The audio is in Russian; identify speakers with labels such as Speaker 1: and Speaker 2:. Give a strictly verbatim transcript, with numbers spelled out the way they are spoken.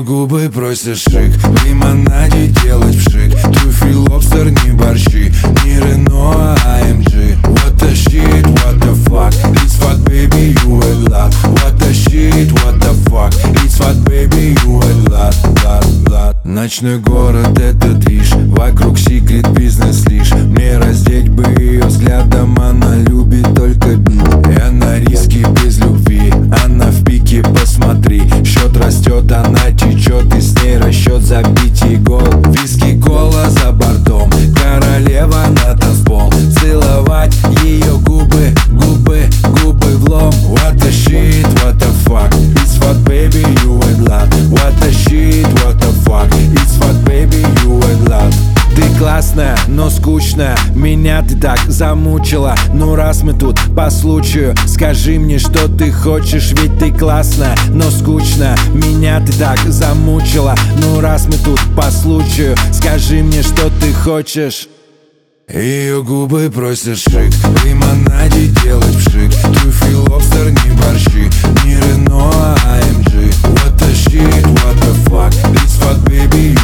Speaker 1: губы просят шик, в лимонаде делать вшик. Трюфель, лобстер, не борщи, не Рено, а эм джи. What the shit, what the fuck, it's fat baby, you a lot. What the shit, what the fuck, it's fat baby, you a lot, lot, lot. Ночной город это движ, вокруг секрет бизнес лишь. Мне раздеть бы ее взглядом, она любит только бит. Я на риске без любви, она в пике, посмотри. Счет растет, она течет, и с ней расчет забить ей гол. Виски, кола за бортом, королева на танцпол. Целовать ее губы, губы, губы в лом. What the shit, what the fuck, it's fat baby, you a lot. What the shit, what the fuck, it's fat baby, you a lot. Ты классная, но скучная, меня ты так замучила. Ну раз мы тут по случаю, скажи мне, что ты хочешь. Ведь ты классная, но скучная, меня ты так замучила. Ну раз мы тут по случаю, скажи мне, что ты хочешь. Ее губы просят шик, в лимонаде делать вшик. Трюфель, лобстер, не борщи, не Рено, а эм джи. What the shit, what the fuck, it's fat baby,